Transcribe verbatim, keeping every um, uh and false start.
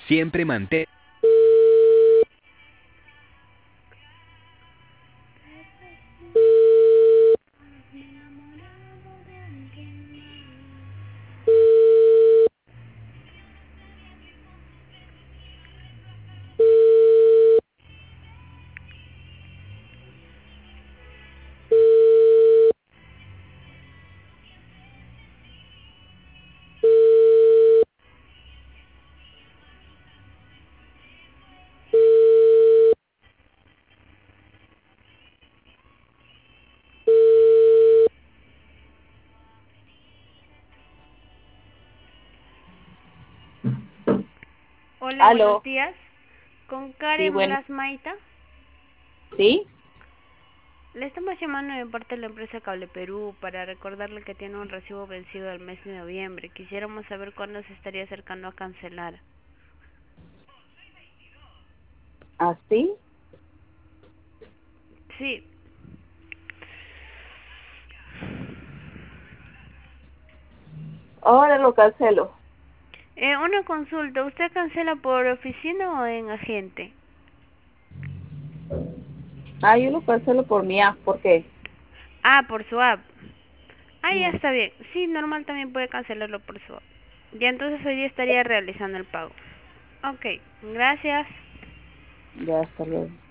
Siempre mantén. Hola, buenos Aló, días. Con sí, Karen bueno, Blas Maita. sí. Le estamos llamando de parte de la empresa Cable Perú para recordarle que tiene un recibo vencido del mes de noviembre. Quisiéramos saber cuándo se estaría acercando a cancelar. ¿Así? Sí. Ahora lo cancelo. Eh, una consulta. ¿Usted cancela por oficina o en agente? Ah, yo lo cancelo por mi app, ¿por qué? Ah, por su app. Ah, ya Mm, está bien. Sí, normal también puede cancelarlo por su app. Ya entonces hoy día estaría realizando el pago. Ok, gracias. ya, hasta luego.